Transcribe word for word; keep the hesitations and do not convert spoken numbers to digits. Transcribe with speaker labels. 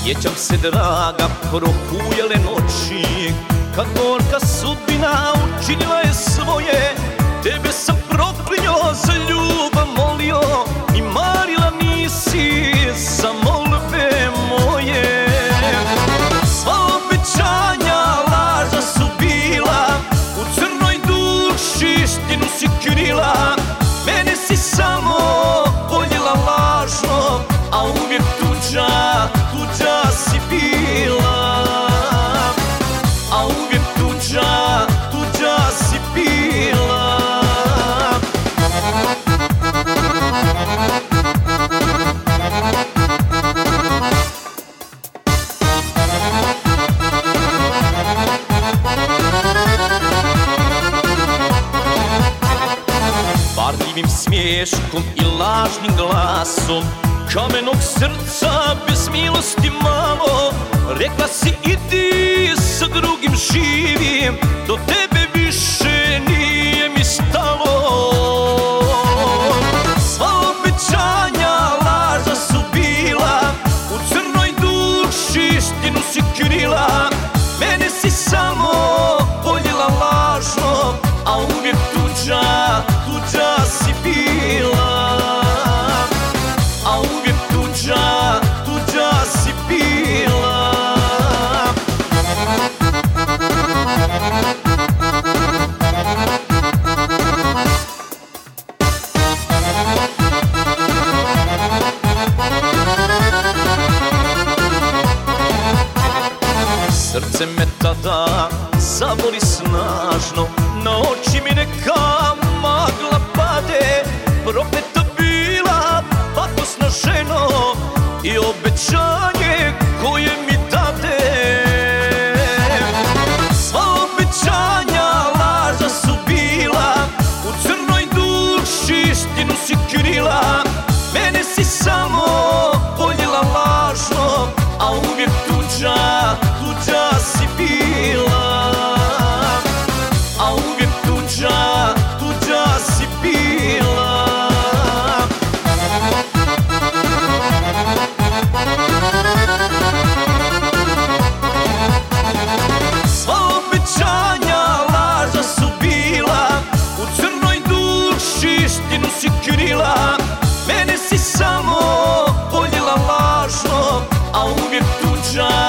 Speaker 1: Sjećam se, draga, prohujale noći, kad gorka sudbina učinila je svoje. Tebe sam proklinjao, za ljubav molio i marila nisi za molbe moje. Sva obećanja lažna su bila, u crnoj duši istinu si krila. Mene si samo voljela lažno, a uvijek tuđa, tuđa si bila. A uvijek tuđa, tuđa si bila. Varljivim smiješkom i lažnim glasom kamenog srca bez milosti malo, rekla si idi, sa drugim živim, do tebe više nije mi stalo. Sva obećanja lažna su bila, u crnoj duši istinu si krila. Mene si samo voljela lažno, a uvijek tuđa, tuđa si bila. A uvijek tuđa, tuđa si bila. Srce me tada zaboli snažno, na oči mi neka magla pade. Prokleta bila, pakosna ženo, i obećanje koje mi dade. Sva obećanja lažna su bila, u crnoj duši istinu si krila. Mene si samo voljela lažno, a uvijek tuđa, tuđa si bila. A uvijek tuđa, tuđa si bila. Sva obećanja lažna su bila, u crnoj duši istinu si krila. Mene si samo voljela lažno, a uvijek tuđa.